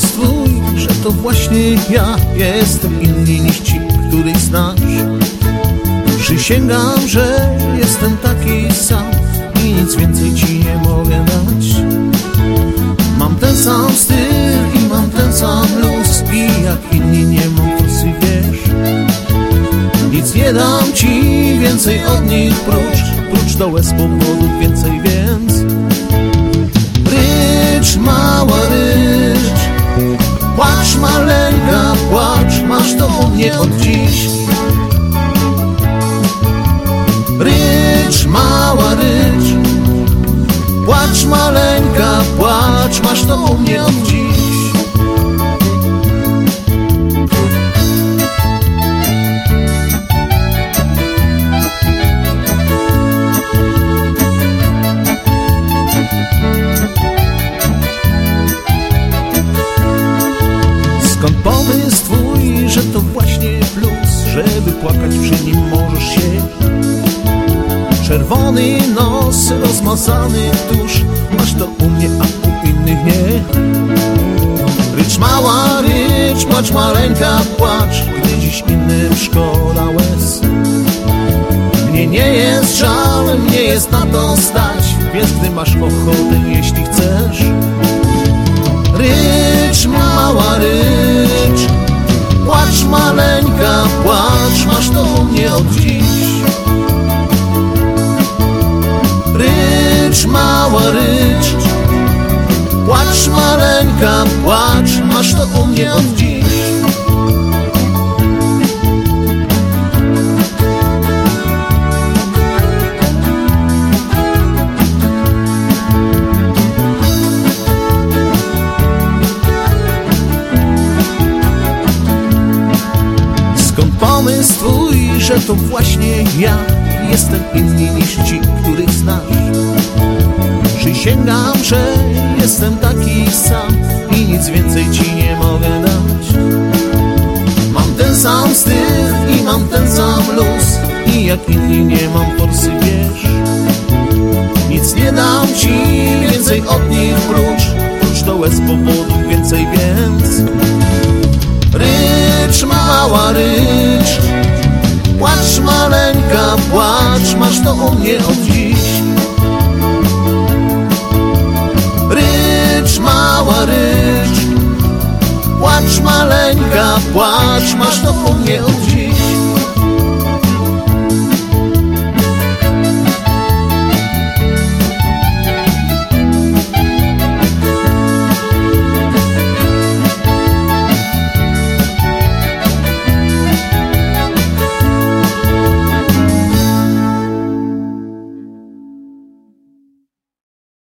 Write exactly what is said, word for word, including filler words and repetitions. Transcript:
twój, że to właśnie ja jestem inny niż ci, których znasz. Przysięgam, że jestem taki sam i nic więcej ci nie mogę dać. Mam ten sam styl i mam ten sam luz i jak inni nie mam prosy, wiesz. Nic nie dam ci więcej od nich prócz, prócz do łez powodów więcej, więc rycz, mała rycz, płacz maleńka, płacz, masz to u mnie od dziś. Rycz, mała rycz, płacz maleńka, płacz, masz to u mnie od dziś. Skąd pomysł twój, że to właśnie plus, żeby płakać przy nim możesz się? Czerwony nos, rozmazany tusz, masz to u mnie, a u innych nie. Rycz, mała rycz, płacz maleńka, płacz, gdy dziś innym szkoda łez. Mnie nie jest żal, mnie jest na to stać, więc gdy masz ochotę, jeśli chcesz. Rycz, mała rycz, płacz maleńka, płacz, masz to u mnie od dziś. Rycz, mała rycz, płacz maleńka, płacz, masz to u mnie od dziś. Skąd pomysł twój, że to właśnie ja jestem inny niż ci, których znasz? Przysięgam, że jestem taki sam i nic więcej ci nie mogę dać. Mam ten sam styl i mam ten sam luz i jak inni nie mam forsy, wiesz. Nic nie dam ci więcej od nich prócz, prócz do łez powodów więcej, więc rycz, mała rycz, płacz maleńka, płacz, masz to u mnie od dziś. Rycz, mała rycz, płacz maleńka, płacz, masz to u mnie od dziś.